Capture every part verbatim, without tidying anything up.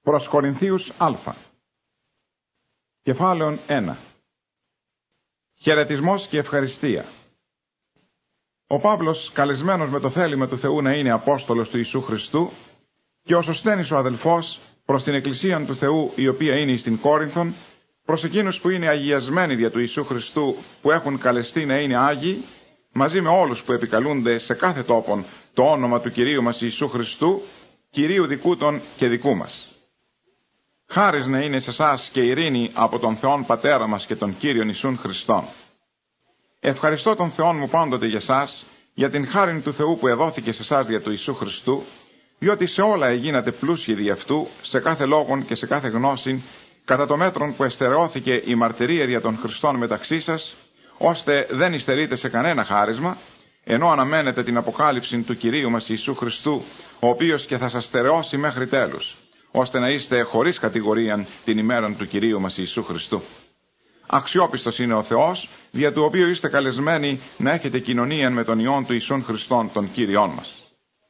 Προς Κορινθίους Α. Κεφάλαιον ένα. Χαιρετισμός και ευχαριστία. Ο Παύλος, καλεσμένος με το θέλημα του Θεού να είναι Απόστολος του Ιησού Χριστού, και ο Σωστένης ο αδελφός, προς την Εκκλησία του Θεού η οποία είναι στην Κόρινθον, προς εκείνους που είναι αγιασμένοι δια του Ιησού Χριστού, που έχουν καλεστεί να είναι Άγιοι, μαζί με όλους που επικαλούνται σε κάθε τόπον το όνομα του Κυρίου μας Ιησού Χριστού, Κυρίου δικού των και δικού μας. Χάρις να είναι σε εσάς και ειρήνη από τον Θεόν Πατέρα μας και τον Κύριον Ιησούν Χριστόν. Ευχαριστώ τον Θεόν μου πάντοτε για σας, για την χάριν του Θεού που εδόθηκε σε εσάς δια του Ιησού Χριστού, διότι σε όλα εγίνατε πλούσιοι δι' αυτού, σε κάθε λόγον και σε κάθε γνώση, κατά το μέτρον που εστερεώθηκε η μαρτυρία δια των Χριστών μεταξύ σας, ώστε δεν υστερείτε σε κανένα χάρισμα, ενώ αναμένετε την αποκάλυψη του Κυρίου μας Ιησού Χριστού, ο οποίος και θα σας στερεώσει μέχρι τέλους, ώστε να είστε χωρίς κατηγορίαν την ημέραν του Κυρίου μας Ιησού Χριστού. Αξιόπιστος είναι ο Θεός, δια του οποίου είστε καλεσμένοι να έχετε κοινωνία με τον Υιόν του Ιησούν Χριστόν, τον Κύριον μας.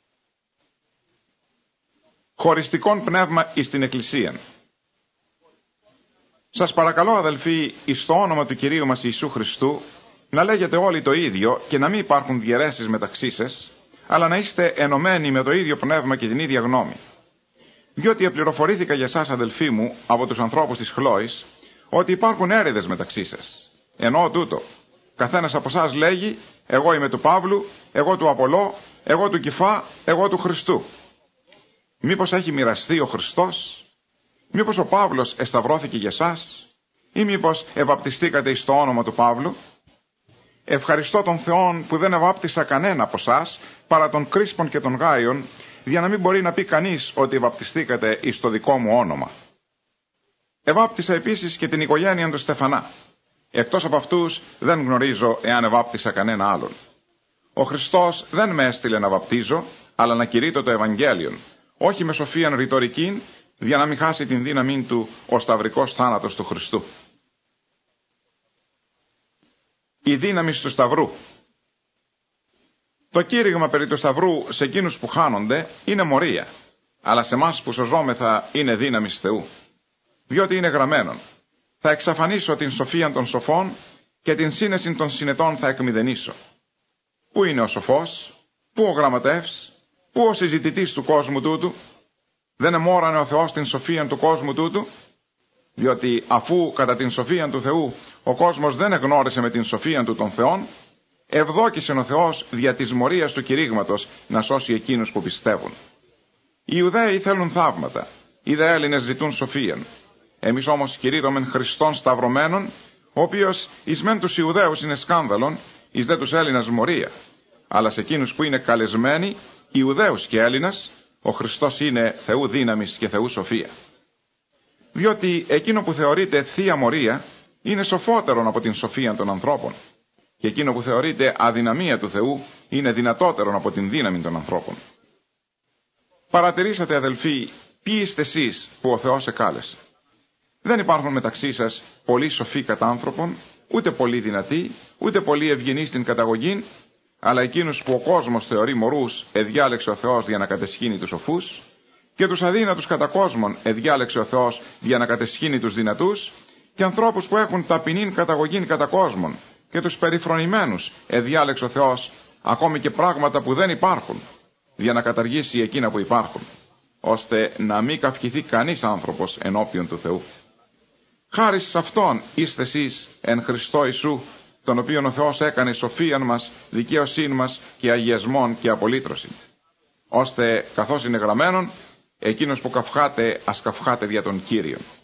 Χωριστικόν πνεύμα εις την Εκκλησίαν. Σας παρακαλώ, αδελφοί, εις το όνομα του Κυρίου μας Ιησού Χριστού, να λέγετε όλοι το ίδιο και να μην υπάρχουν διαιρέσεις μεταξύ σας, αλλά να είστε ενωμένοι με το ίδιο πνεύμα και την ίδια γνώμη. Διότι επληροφορήθηκα για σας, αδελφοί μου, από τους ανθρώπους της Χλόης, ότι υπάρχουν έρηδες μεταξύ σας. Εννοώ τούτο. Καθένας από εσάς λέγει, εγώ είμαι του Παύλου, εγώ του Απολώ, εγώ του Κηφά, εγώ του Χριστού. Μήπως έχει μοιραστεί ο Χριστός? Μήπως ο Παύλος εσταυρώθηκε για σας? Ή μήπως ευαπτιστήκατε εις το όνομα του Παύλου? Ευχαριστώ τον Θεόν που δεν ευάπτισα κανένα από εσάς παρά τον Κρίσπον και τον Γάιον, για να μην μπορεί να πει κανείς ότι ευαπτιστήκατε εις το δικό μου όνομα. Ευάπτισα επίσης και την οικογένεια του Στεφανά. Εκτός από αυτούς δεν γνωρίζω εάν ευάπτισα κανένα άλλον. Ο Χριστός δεν με έστειλε να βαπτίζω, αλλά να κηρύττω το Ευαγγέλιον, όχι με σοφίαν ρητορικήν, για να μην χάσει την δύναμή του ο σταυρικός θάνατος του Χριστού. Η δύναμη του Σταυρού. Το κήρυγμα περί του Σταυρού σε εκείνους που χάνονται είναι μορία, αλλά σε εμάς που σωζόμεθα είναι δύναμη Θεού. Διότι είναι γραμμένον, θα εξαφανίσω την σοφία των σοφών και την σύνεση των συνετών θα εκμηδενήσω. Πού είναι ο σοφός, πού ο γραμματεύς, πού ο συζητητής του κόσμου τούτου? Δεν εμόρανε ο Θεός την σοφία του κόσμου τούτου? Διότι αφού κατά την σοφία του Θεού ο κόσμος δεν εγνώρισε με την σοφία του των Θεών, ευδόκησε ο Θεός δια της μορίας του κηρύγματος να σώσει εκείνους που πιστεύουν. Οι Ιουδαίοι θέλουν θαύματα, οι δε Έλληνες ζητούν σοφίαν. Εμείς όμως κηρύττομεν Χριστόν σταυρωμένον, ο οποίος εις μεν τους Ιουδαίους είναι σκάνδαλον, εις δε τους Έλληνας μορία. Αλλά σε εκείνους που είναι καλεσμένοι, Ιουδαίους και Έλληνας, ο Χριστός είναι Θεού δύναμης και Θεού σοφία. Διότι εκείνο που θεωρείται θεία μορία είναι σοφότερον από την σοφία των ανθρώπων, και εκείνο που θεωρείται αδυναμία του Θεού είναι δυνατότερον από την δύναμη των ανθρώπων. Παρατηρήσατε, αδελφοί, ποιοι είστε εσείς που ο Θεός εκάλεσε. Δεν υπάρχουν μεταξύ σας πολλοί σοφοί κατά άνθρωπον, ούτε πολλοί δυνατοί, ούτε πολλοί ευγενείς στην καταγωγή, αλλά εκείνους που ο κόσμος θεωρεί μωρούς εδιάλεξε ο Θεός για να κατεσχύνει τους σοφούς, και τους αδύνατους κατά κόσμον εδιάλεξε ο Θεός για να κατεσχύνει τους δυνατούς, και ανθρώπους που έχουν ταπεινήν καταγωγήν κατά κόσμον, και τους περιφρονημένους εδιάλεξε ο Θεός, ακόμη και πράγματα που δεν υπάρχουν, για να καταργήσει εκείνα που υπάρχουν, ώστε να μην καυχηθεί κανείς άνθρωπος ενώπιον του Θεού. Χάρη σε Αυτόν είστε εσείς εν Χριστώ Ιησού, τον οποίον ο Θεός έκανε σοφίαν μας, δικαίωσήν μας και αγιασμόν και απολύτρωσιν. Ώστε καθώς είναι γραμμένον, εκείνος που καυχάται ας καυχάται δια τον Κύριον.